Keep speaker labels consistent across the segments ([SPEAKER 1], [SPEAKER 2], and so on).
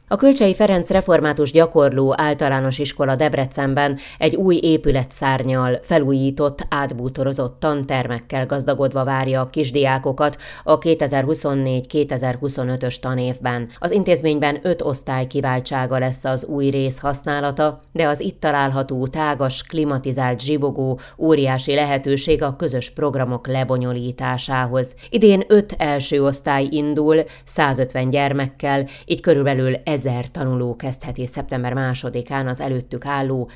[SPEAKER 1] A Kölcsey Ferenc Református Gyakorló Általános Iskola Debrecenben egy új épületszárnnyal, felújított, átbútorozott tantermekkel gazdagodva várja a kisdiákokat a 2024-2025-ös tanévben. Az intézményben 5 osztály kiváltsága lesz az új rész használata, de az itt található tágas, klimatizált zsibogó óriási lehetőség a közös programok lebonyolításához. Idén 5 első osztály indul, 150 gyermekkel, így körülbelül 1000 tanuló kezdheti szeptember 2-án az előttük álló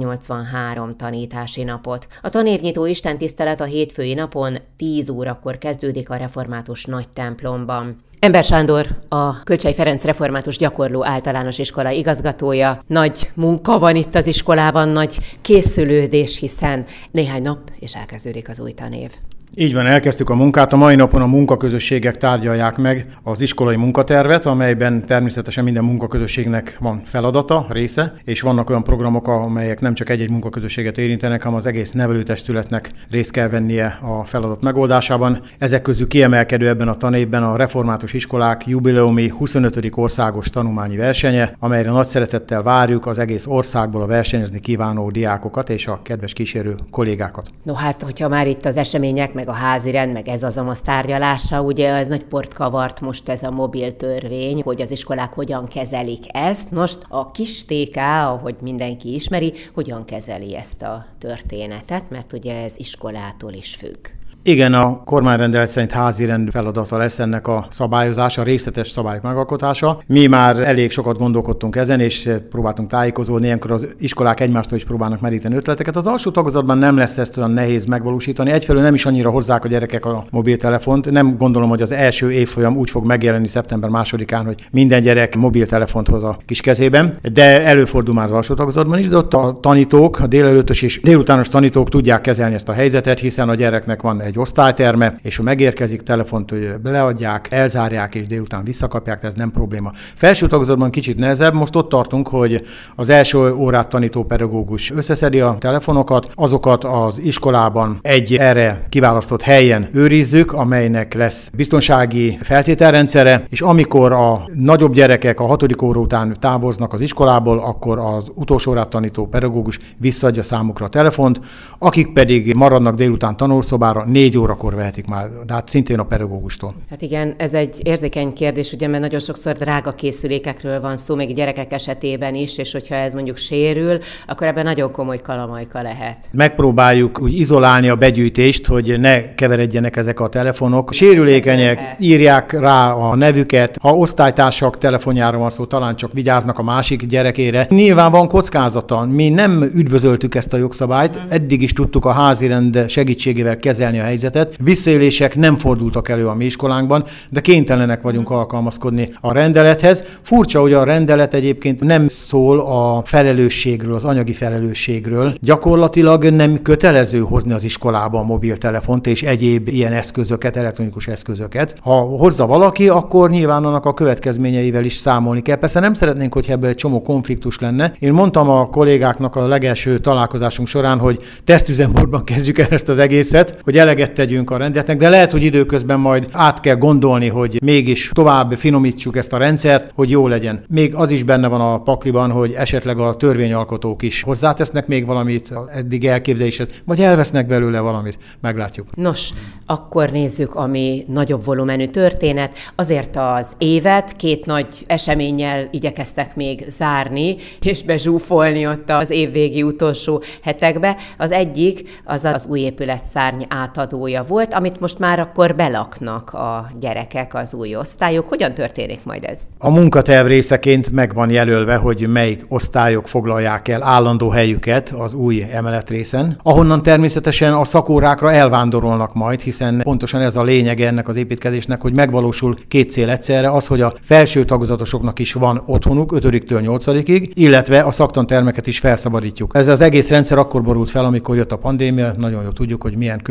[SPEAKER 1] 183 tanítási napot. A tanévnyitó istentisztelet a hétfői napon 10 órakor kezdődik a református nagy templomban. Ember Sándor, a Kölcsey Ferenc Református Gyakorló Általános Iskola igazgatója. Nagy munka van itt az iskolában, nagy készülődés, hiszen néhány nap és elkezdődik az új tanév.
[SPEAKER 2] Így van, elkezdtük a munkát. A mai napon a munkaközösségek tárgyalják meg az iskolai munkatervet, amelyben természetesen minden munkaközösségnek van feladata, része, és vannak olyan programok, amelyek nem csak egy-egy munkaközösséget érintenek, hanem az egész nevelőtestületnek részt kell vennie a feladat megoldásában. Ezek közül kiemelkedő ebben a tanévben a református iskolák jubileumi 25. országos tanulmányi versenye, amelyre nagy szeretettel várjuk az egész országból a versenyezni kívánó diákokat és a kedves kísérő kollégákat.
[SPEAKER 1] No hát, hogyha már itt az események, meg a házirend, meg ez az amaz tárgyalása, ugye ez nagy port kavart most ez a mobil törvény, hogy az iskolák hogyan kezelik ezt. Most a kis TK, ahogy mindenki ismeri, hogyan kezeli ezt a történetet, mert ugye ez iskolától is függ.
[SPEAKER 2] Igen, a kormányrendelet szerint házirend feladata lesz ennek a szabályozása, részletes szabályok megalkotása. Mi már elég sokat gondolkodtunk ezen, és próbáltunk tájékozódni, ilyenkor az iskolák egymástól is próbálnak meríteni ötleteket. Az alsó tagozatban nem lesz ezt olyan nehéz megvalósítani. Egyfelől nem is annyira hozzák a gyerekek a mobiltelefont. Nem gondolom, hogy az első évfolyam úgy fog megjelenni szeptember 2-án, hogy minden gyerek mobiltelefont hoz a kis kezében, de előfordul már az alsó tagozatban is, de ott a tanítók, a délelőttös és délutános tanítók tudják kezelni ezt a helyzetet, hiszen a gyereknek van egy osztályterme, és ha megérkezik, telefont leadják, elzárják, és délután visszakapják, ez nem probléma. Felső tagozatban kicsit nehezebb, most ott tartunk, hogy az első órát tanító pedagógus összeszedi a telefonokat, azokat az iskolában egy erre kiválasztott helyen őrizzük, amelynek lesz biztonsági feltételrendszere, és amikor a nagyobb gyerekek a 6. óra után távoznak az iskolából, akkor az utolsó órát tanító pedagógus visszaadja számukra a telefont, akik pedig maradnak délután tanulszobára, 4 órakor vehetik már, de hát szintén a pedagógustól.
[SPEAKER 1] Hát igen, ez egy érzékeny kérdés, ugye, mert nagyon sokszor drága készülékekről van szó, még gyerekek esetében is, és hogyha ez mondjuk sérül, akkor ebben nagyon komoly kalamajka lehet.
[SPEAKER 2] Megpróbáljuk úgy izolálni a begyűjtést, hogy ne keveredjenek ezek a telefonok. Sérülékenyek, írják rá a nevüket, ha osztálytársak telefonjára van szó, talán csak vigyáznak a másik gyerekére. Nyilván van kockázata, mi nem üdvözöltük ezt a jogszabályt, eddig is tudtuk a házirend segítségével kezelni a helyzetet. Visszaélések nem fordultak elő a mi iskolánkban, de kénytelenek vagyunk alkalmazkodni a rendelethez. Furcsa, hogy a rendelet egyébként nem szól a felelősségről, az anyagi felelősségről. Gyakorlatilag nem kötelező hozni az iskolába a mobiltelefont és egyéb ilyen eszközöket, elektronikus eszközöket. Ha hozza valaki, akkor nyilván annak a következményeivel is számolni kell. Persze nem szeretnénk, hogy ebből egy csomó konfliktus lenne. Én mondtam a kollégáknak a legelső találkozásunk során, hogy tesztüzemmódban kezdjük el ezt az egészet, hogy eleget tegyünk a rendeletnek, de lehet, hogy időközben majd át kell gondolni, hogy mégis tovább finomítsuk ezt a rendszert, hogy jó legyen. Még az is benne van a pakliban, hogy esetleg a törvényalkotók is hozzátesznek még valamit eddig elképzeléshez, vagy elvesznek belőle valamit. Meglátjuk.
[SPEAKER 1] Nos, akkor nézzük, ami nagyobb volumenű történet. Azért az évet 2 nagy eseménnyel igyekeztek még zárni, és bezsúfolni ott az évvégi utolsó hetekbe. Az egyik az új épületszárny átadója volt, amit most már akkor belaknak a gyerekek, az új osztályok. Hogyan történik majd ez?
[SPEAKER 2] A munkaterv részeként meg van jelölve, hogy melyik osztályok foglalják el állandó helyüket az új emeletrészen, ahonnan természetesen a szakórákra elvándorolnak majd, hiszen pontosan ez a lényege ennek az építkezésnek, hogy megvalósul 2 cél egyszerre, az, hogy a felső tagozatosoknak is van otthonuk 5-től 8-ig, illetve a szaktantermeket is felszabadítjuk. Ez az egész rendszer akkor borult fel, amikor jött a pandémia, nagyon jól tudjuk, hogy milyen következményei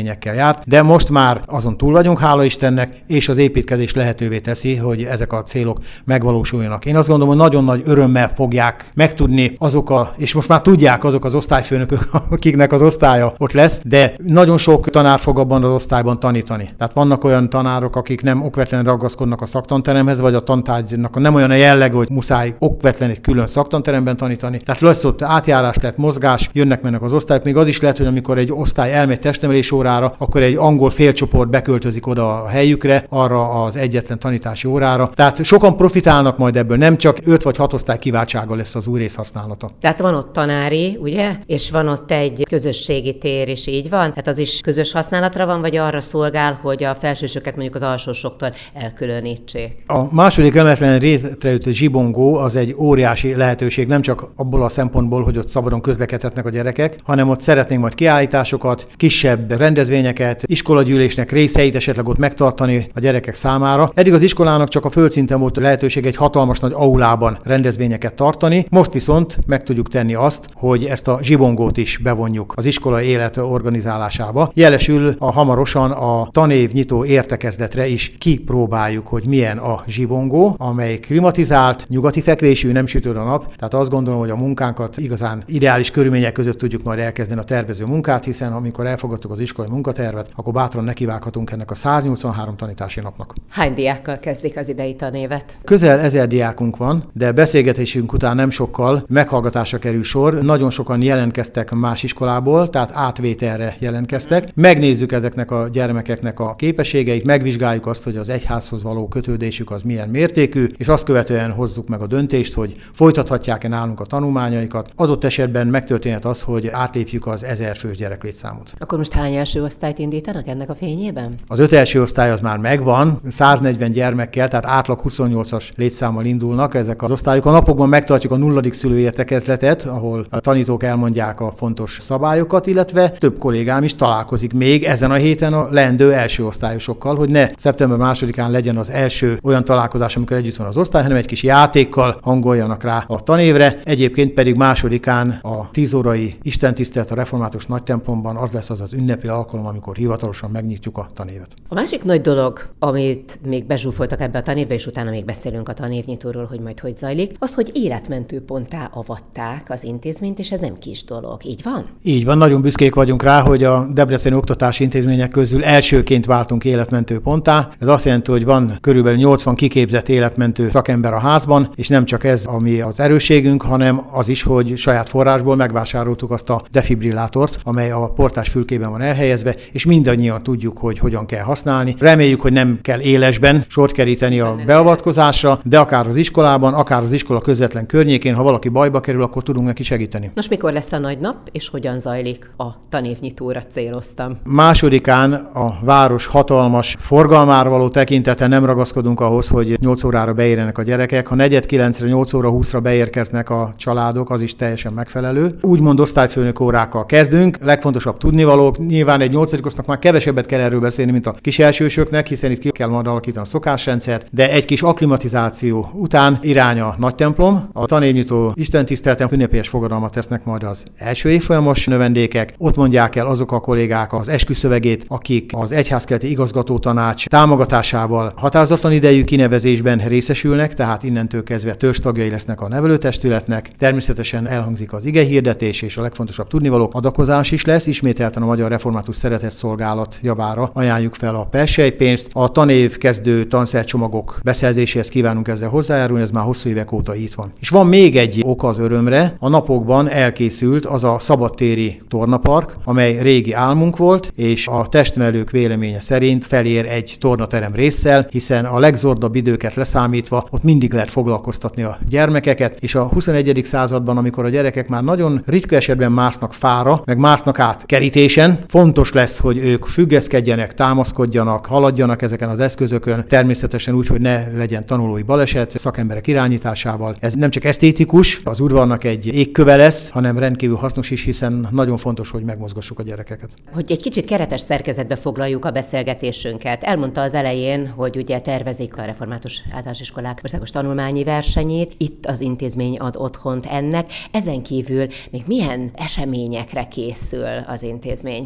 [SPEAKER 2] következményekkel járt, de most már azon túl vagyunk, hála Istennek, és az építkezés lehetővé teszi, hogy ezek a célok megvalósuljanak. Én azt gondolom, hogy nagyon nagy örömmel fogják megtudni és most már tudják azok az osztályfőnökök, akiknek az osztálya ott lesz, de nagyon sok tanár fog abban az osztályban tanítani. Tehát vannak olyan tanárok, akik nem okvetlenül ragaszkodnak a szaktanteremhez, vagy a tantárgynak nem olyan a jelleg, hogy muszáj okvetlen egy külön szaktanteremben tanítani. Tehát lesz ott átjárás, lett mozgás, jönnek-mennek az osztályok. Még az is lehet, hogy amikor egy osztály elmegy testnevelés órára, akkor egy angol félcsoport beköltözik oda a helyükre, arra az egyetlen tanítási órára. Tehát sokan profitálnak majd ebből, nem csak 5 vagy 6 osztály kiváltsága lesz az új rész használata.
[SPEAKER 1] Tehát van ott tanári, ugye? És van ott egy közösségi tér, és így van? Tehát az is közös használatra van, vagy arra szolgál, hogy a felsősöket mondjuk az alsósoktól elkülönítsék?
[SPEAKER 2] A második emeletlen létrejött zsibongó az egy óriási lehetőség, nem csak abból a szempontból, hogy ott szabadon közlekedhetnek a gyerekek, hanem ott szeretnénk majd kiállításokat, kisebb rendezvényeket, iskolagyűlésnek részeit esetleg ott megtartani a gyerekek számára. Eddig az iskolának csak a földszinten volt lehetőség egy hatalmas nagy aulában rendezvényeket tartani, most viszont meg tudjuk tenni azt, hogy ezt a zsibongót is bevonjuk az iskola élet organizálásába. Jelesül hamarosan a tanévnyitó értekezletre is kipróbáljuk, hogy milyen a zsibongó, amely klimatizált, nyugati fekvésű, nem sütőd a nap. Tehát azt gondolom, hogy a munkánkat igazán ideális körülmények között tudjuk majd elkezdeni a tervező munkát, hiszen amikor elfogadtuk az iskolai munkatervet, akkor bátran nekivághatunk ennek a 183 tanítási napnak.
[SPEAKER 1] Hány diákkal kezdik az idei tanévet?
[SPEAKER 2] Közel 1000 diákunk van, de beszélgetésünk után nem sokkal meghallgatásra kerül sor. Nagyon sokan jelentkeztek más iskolából, tehát átvételre jelentkeztek. Megnézzük ezeknek a gyermekeknek a képességeit, megvizsgáljuk azt, hogy az egyházhoz való kötődésük az milyen mértékű, és azt követően hozzuk meg a döntést, hogy folytathatják-e nálunk a tanulmányaikat. Adott esetben megtörténhet az, hogy átlépjük az 1000 fős gyereklétszámot.
[SPEAKER 1] Akkor most hány első osztályt indítanak ennek a fényében?
[SPEAKER 2] Az 5 első osztály az már megvan, 140 gyermekkel, tehát átlag 28-as létszámmal indulnak ezek az osztályok. A napokban megtartjuk a 0. szülőértekezletet, ahol a tanítók elmondják a fontos szabályokat, illetve több kollégám is találkozik még ezen a héten a leendő első osztályosokkal, hogy ne szeptember 2-án legyen az első olyan találkozás, amikor együtt van az osztály, hanem egy kis játékkal hangoljanak rá a tanévre. Egyébként pedig 2-án a 10 órai istentisztelet a református nagytemplomban az lesz az az ünnepi alkalom, amikor hivatalosan megnyitjuk a tanévet.
[SPEAKER 1] A másik nagy dolog, amit még bezsúfoltak ebbe a tanévbe, és utána még beszélünk a tanévnyitóról, hogy majd hogy zajlik, az, hogy életmentő ponttá avatták az intézményt, és ez nem kis dolog. Így van? Így
[SPEAKER 2] van, nagyon büszkék vagyunk rá, hogy a debreceni oktatási intézmények közül elsőként váltunk életmentő ponttá. Ez azt jelenti, hogy van körülbelül 80 kiképzett életmentő szakember a házban, és nem csak ez, ami az erősségünk, hanem az is, hogy saját forrásból megvásároltuk azt a defibrillátort, amely a portás fülkében van elhelyezve, és mindannyian tudjuk, hogy hogyan kell használni. Reméljük, hogy nem kell élesben sort keríteni a beavatkozásra, de akár az iskolában, akár az iskola közvetlen környékén, ha valaki bajba kerül, akkor tudunk neki segíteni.
[SPEAKER 1] Nos, mikor lesz a nagy nap, és hogyan zajlik a tanévnyitóra céloztam?
[SPEAKER 2] 2-án a város hatalmas forgalmára való tekintete, nem ragaszkodunk ahhoz, hogy 8 órára beérjenek a gyerekek. Ha 8:45-re, 8 óra 20-ra beérkeznek a családok, az is teljesen megfelelő. Úgymond osztályfőnök órákkal kezdünk. Legfontosabb tudnivalók. Nyilván egy 8-osnak már kevesebbet kell erről beszélni, mint a kis elsősöknek, hiszen itt ki kell majd alakítani a szokásrendszert, de egy kis akklimatizáció után irány a nagytemplom. A tanévnyitó istentiszteleten ünnepélyes fogadalmat tesznek majd az első évfolyamos növendékek. Ott mondják el azok a kollégák az esküszövegét, akik az egyházkerületi igazgatótanács támogatásával határozatlan idejű kinevezésben részesülnek, tehát innentől kezdve törzstagjai lesznek a nevelőtestületnek. Természetesen elhangzik az igehirdetés, és a legfontosabb tudnivalók adakozás is lesz. Ismételten a Magyar Református Szeretetszolgálat javára ajánljuk fel a perselypénzt. A tanév kezdő tanszercsomagok beszerzéséhez kívánunk ezzel hozzájárulni, ez már hosszú évek óta itt van. És van még egy ok az örömre, a napokban elkészült az a szabadtéri tornapark, amely régi álmunk volt, és a testnevelők véleménye szerint felér egy tornaterem résszel, hiszen a legzordabb időket leszámítva ott mindig lehet foglalkoztatni a gyermekeket, és a 21. században, amikor a gyerekek már nagyon ritka esetben másznak fára, meg másznak át kerítésen, fontos lesz, hogy ők függeszkedjenek, támaszkodjanak, haladjanak ezeken az eszközökön, természetesen úgy, hogy ne legyen tanulói baleset, szakemberek irányításával. Ez nem csak esztétikus, az udvarnak egy égköve lesz, hanem rendkívül hasznos is, hiszen nagyon fontos, hogy megmozgassuk a gyerekeket.
[SPEAKER 1] Hogy egy kicsit keretes szerkezetbe foglaljuk a beszélgetésünket. Elmondta az elején, hogy ugye tervezik a Református Általános Iskolák országos tanulmányi versenyét, itt az intézmény ad otthont ennek. Ezen kívül még milyen eseményekre készül az intézmény?
[SPEAKER 2] Vannak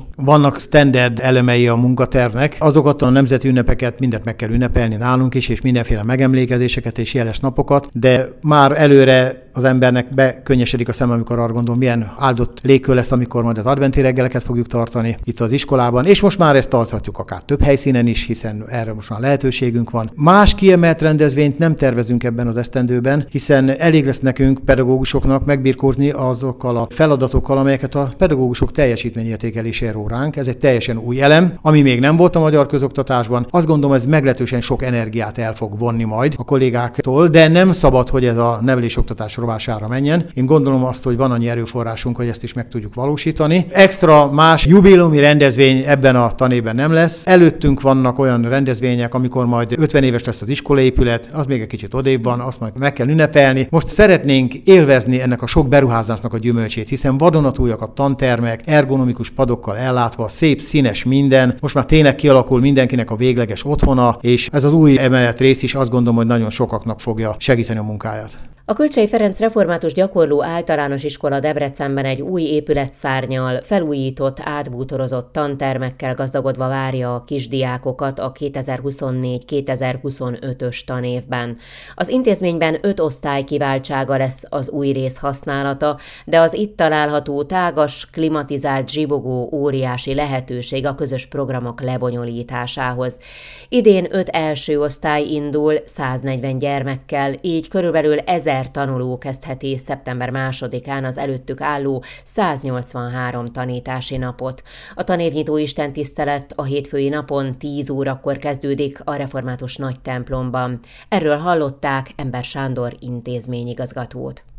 [SPEAKER 2] vannak standard elemei a munkatervnek. Azokat a nemzeti ünnepeket mindent meg kell ünnepelni nálunk is, és mindenféle megemlékezéseket és jeles napokat, de már előre az embernek bekönnyesedik a szem, amikor arra gondol, milyen áldott légkör lesz, amikor majd az adventi reggeleket fogjuk tartani itt az iskolában, és most már ezt tarthatjuk akár több helyszínen is, hiszen erre most már lehetőségünk van. Más kiemelt rendezvényt nem tervezünk ebben az esztendőben, hiszen elég lesz nekünk pedagógusoknak megbirkózni azokkal a feladatokkal, amelyeket a pedagógusok teljesítményértékelésére ró ránk. Ez egy teljesen új elem, ami még nem volt a magyar közoktatásban. Azt gondolom, ez meglehetősen sok energiát el fog vonni majd a kollégáktól, de nem szabad, hogy ez a nevelésoktatás rovására menjen. Én gondolom azt, hogy van annyi erőforrásunk, hogy ezt is meg tudjuk valósítani. Extra más jubileumi rendezvény ebben a tanévben nem lesz. Előttünk vannak olyan rendezvények, amikor majd 50 éves lesz az iskolaépület, az még egy kicsit odébb van, azt majd meg kell ünnepelni. Most szeretnénk élvezni ennek a sok beruházásnak a gyümölcsét, hiszen vadonatújak a tantermek, ergonomikus padokkal ellátva, szép, színes minden. Most már tényleg kialakul mindenkinek a végleges otthona, és ez az új emelet rész is azt gondolom, hogy nagyon sokaknak fogja segíteni a munkáját.
[SPEAKER 1] A Kölcsey Ferenc Református Gyakorló Általános Iskola Debrecenben egy új épületszárnnyal, felújított, átbútorozott tantermekkel gazdagodva várja a kisdiákokat a 2024-2025-ös tanévben. Az intézményben 5 osztály kiváltsága lesz az új rész használata, de az itt található tágas, klimatizált zsibogó óriási lehetőség a közös programok lebonyolításához. Idén 5 első osztály indul 140 gyermekkel, így körülbelül 1000 tanuló kezdheti szeptember 2-án az előttük álló 183 tanítási napot. A tanévnyitó istentisztelet a hétfői napon 10 órakor kezdődik a református nagytemplomban. Erről hallották Ember Sándor intézményigazgatót.